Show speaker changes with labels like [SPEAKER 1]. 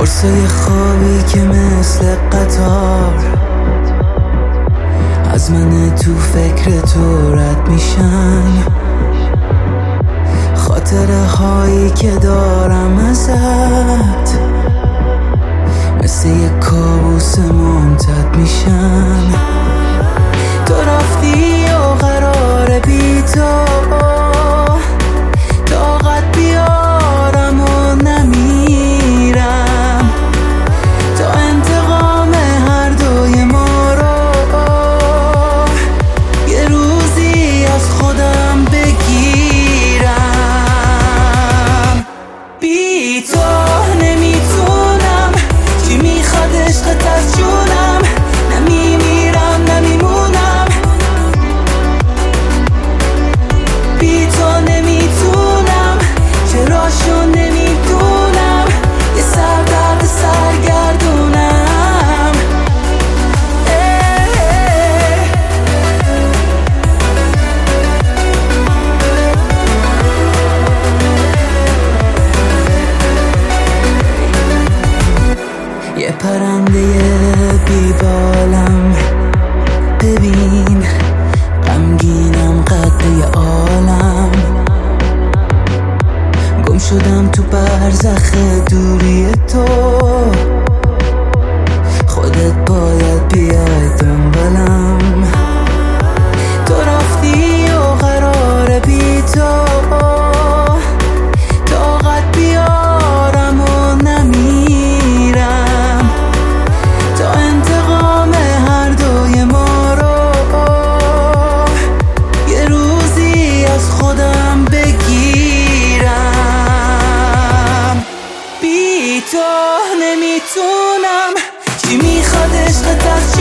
[SPEAKER 1] واسه خوابی که مثل قطار از من تو فکر تو رد میشن، خاطره هایی که دارم ازت مثل یک کابوس ممتد میشن. تو رفتی و قرار بی تو طاقت بیارم و نمیرم تا انتقام هر دوی ما رو یه روزی از خودم بگیرم. بی تو نمیتونم، چی میخواد عشقت از جونم، نمیمیرم نمیمونم. بی تو نمیتونم، چراشو نمیدونم، یه سردرد سرگردونم. یه پرنده بیبالم، ببین غمگینم قد یه عالم، گم شدم تو برزخ دوری تو، خودت باید بیای دنبالم. تو رفتی و قرار بی تو طاقت بیارم و نمیرم تا انتقام هر دوی ما رو یه روزی از خودم بگیرم. بی تو نمیتونم، چی میخواد عشقت از